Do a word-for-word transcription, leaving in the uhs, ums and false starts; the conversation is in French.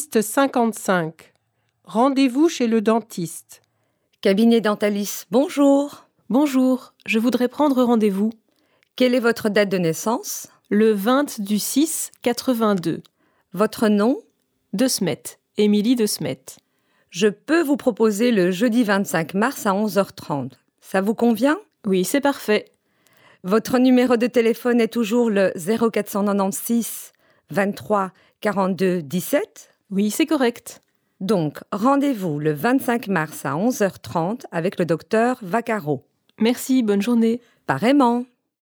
Piste cinquante-cinq. Rendez-vous chez le dentiste. Cabinet Dentalis, bonjour. Bonjour, je voudrais prendre rendez-vous. Quelle est votre date de naissance? Le vingt du six quatre-vingt-deux. Votre nom? De Smet, Émilie de Smet. Je peux vous proposer le jeudi vingt-cinq mars à onze heures trente. Ça vous convient? Oui, c'est parfait. Votre numéro de téléphone est toujours le zéro quatre cent quatre-vingt-seize vingt-trois quarante-deux dix-sept? Oui, c'est correct. Donc, rendez-vous le vingt-cinq mars à onze heures trente avec le docteur Vaccaro. Merci, bonne journée. Pareillement.